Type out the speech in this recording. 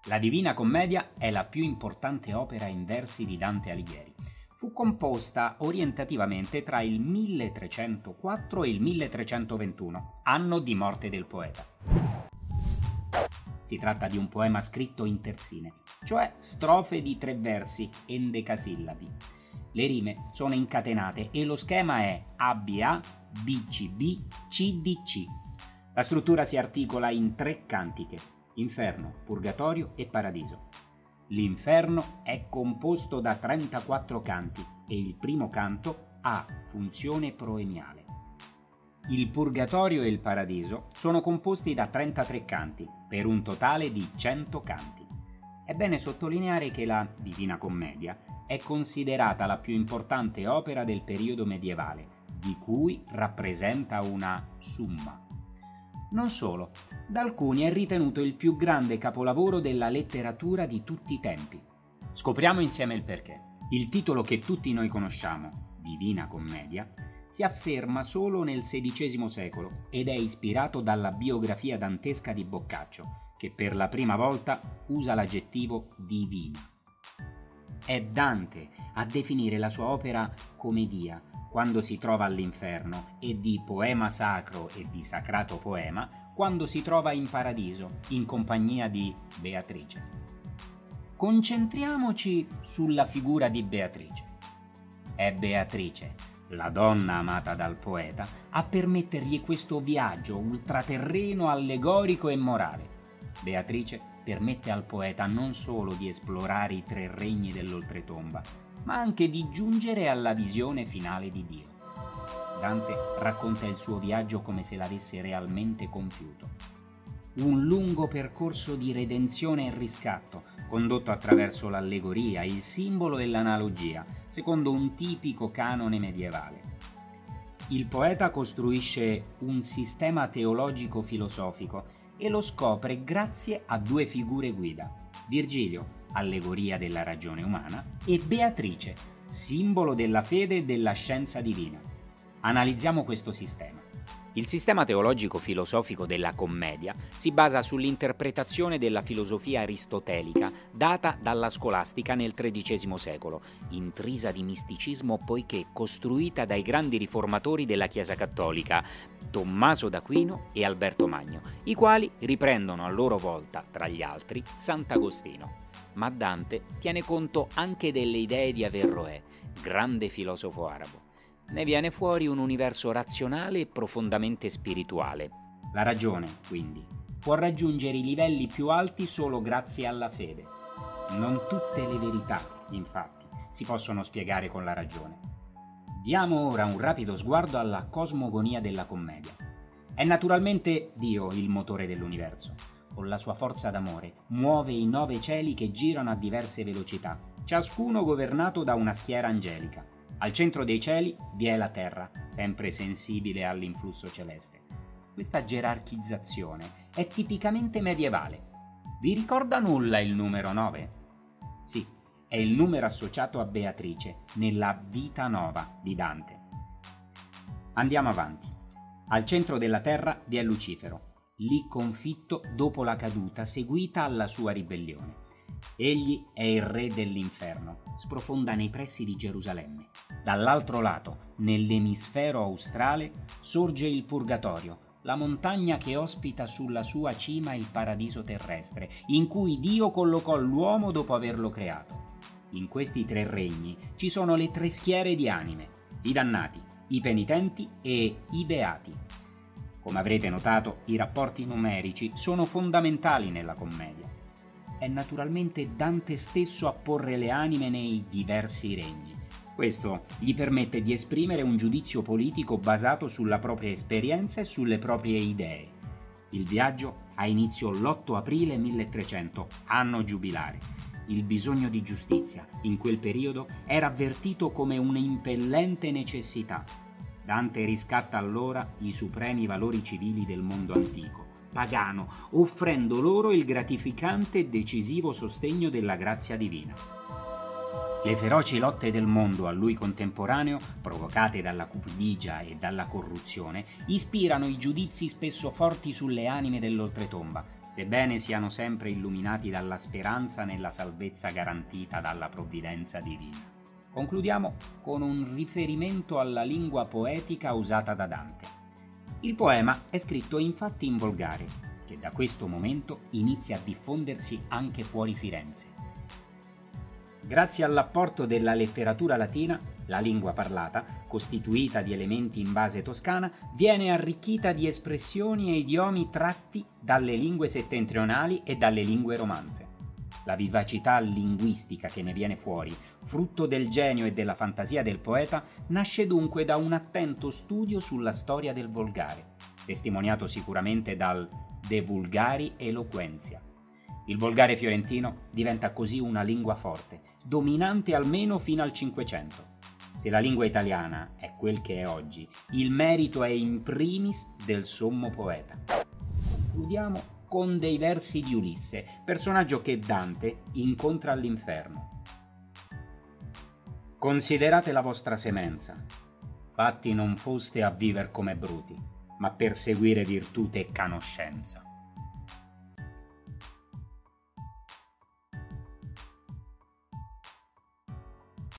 La Divina Commedia è la più importante opera in versi di Dante Alighieri. Fu composta orientativamente tra il 1304 e il 1321, anno di morte del poeta. Si tratta di un poema scritto in terzine, cioè strofe di 3 versi endecasillabi. Le rime sono incatenate e lo schema è ABA, BCB, CDC. La struttura si articola in 3 cantiche: Inferno, Purgatorio e Paradiso. L'inferno è composto da 34 canti e il primo canto ha funzione proemiale. Il Purgatorio e il Paradiso sono composti da 33 canti, per un totale di 100 canti. È bene sottolineare che la Divina Commedia è considerata la più importante opera del periodo medievale, di cui rappresenta una summa. Non solo, da alcuni è ritenuto il più grande capolavoro della letteratura di tutti i tempi. Scopriamo insieme il perché. Il titolo che tutti noi conosciamo, Divina Commedia, si afferma solo nel XVI secolo ed è ispirato dalla biografia dantesca di Boccaccio, che per la prima volta usa l'aggettivo divina. È Dante a definire la sua opera commedia quando si trova all'inferno e di poema sacro e di sacrato poema quando si trova in paradiso in compagnia di Beatrice. Concentriamoci sulla figura di Beatrice. È Beatrice, la donna amata dal poeta, a permettergli questo viaggio ultraterreno, allegorico e morale. Beatrice permette al poeta non solo di esplorare i 3 regni dell'oltretomba, ma anche di giungere alla visione finale di Dio. Dante racconta il suo viaggio come se l'avesse realmente compiuto. Un lungo percorso di redenzione e riscatto, condotto attraverso l'allegoria, il simbolo e l'analogia, secondo un tipico canone medievale. Il poeta costruisce un sistema teologico-filosofico e lo scopre grazie a 2 figure guida: Virgilio, allegoria della ragione umana, e Beatrice, simbolo della fede e della scienza divina. Analizziamo questo sistema. Il sistema teologico-filosofico della commedia si basa sull'interpretazione della filosofia aristotelica data dalla scolastica nel XIII secolo, intrisa di misticismo poiché costruita dai grandi riformatori della Chiesa cattolica, Tommaso d'Aquino e Alberto Magno, i quali riprendono a loro volta, tra gli altri, Sant'Agostino. Ma Dante tiene conto anche delle idee di Averroè, grande filosofo arabo. Ne viene fuori un universo razionale e profondamente spirituale. La ragione, quindi, può raggiungere i livelli più alti solo grazie alla fede. Non tutte le verità, infatti, si possono spiegare con la ragione. Diamo ora un rapido sguardo alla cosmogonia della commedia. È naturalmente Dio il motore dell'universo. Con la sua forza d'amore muove i 9 cieli che girano a diverse velocità, ciascuno governato da una schiera angelica. Al centro dei cieli vi è la terra, sempre sensibile all'influsso celeste. Questa gerarchizzazione è tipicamente medievale. Vi ricorda nulla il numero 9? Sì, è il numero associato a Beatrice nella Vita Nova di Dante. Andiamo avanti. Al centro della terra vi è Lucifero, lì confitto dopo la caduta seguita alla sua ribellione. Egli è il re dell'inferno, sprofonda nei pressi di Gerusalemme. Dall'altro lato, nell'emisfero australe, sorge il Purgatorio, la montagna che ospita sulla sua cima il paradiso terrestre, in cui Dio collocò l'uomo dopo averlo creato. In questi 3 regni ci sono le 3 schiere di anime: i dannati, i penitenti e i beati. Come avrete notato, i rapporti numerici sono fondamentali nella commedia. È naturalmente Dante stesso a porre le anime nei diversi regni. Questo gli permette di esprimere un giudizio politico basato sulla propria esperienza e sulle proprie idee. Il viaggio ha inizio l'8 aprile 1300, anno giubilare. Il bisogno di giustizia, in quel periodo, era avvertito come un'impellente necessità. Dante riscatta allora i supremi valori civili del mondo antico, pagano, offrendo loro il gratificante e decisivo sostegno della grazia divina. Le feroci lotte del mondo a lui contemporaneo, provocate dalla cupidigia e dalla corruzione, ispirano i giudizi spesso forti sulle anime dell'oltretomba, sebbene siano sempre illuminati dalla speranza nella salvezza garantita dalla provvidenza divina. Concludiamo con un riferimento alla lingua poetica usata da Dante. Il poema è scritto infatti in volgare, che da questo momento inizia a diffondersi anche fuori Firenze. Grazie all'apporto della letteratura latina, la lingua parlata, costituita di elementi in base toscana, viene arricchita di espressioni e idiomi tratti dalle lingue settentrionali e dalle lingue romanze. La vivacità linguistica che ne viene fuori, frutto del genio e della fantasia del poeta, nasce dunque da un attento studio sulla storia del volgare, testimoniato sicuramente dal De Vulgari Eloquentia. Il volgare fiorentino diventa così una lingua forte, dominante almeno fino al Cinquecento. Se la lingua italiana è quel che è oggi, il merito è in primis del sommo poeta. Concludiamo con dei versi di Ulisse, personaggio che Dante incontra all'inferno. Considerate la vostra semenza, fatti non foste a viver come bruti, ma per seguire virtute e canoscenza.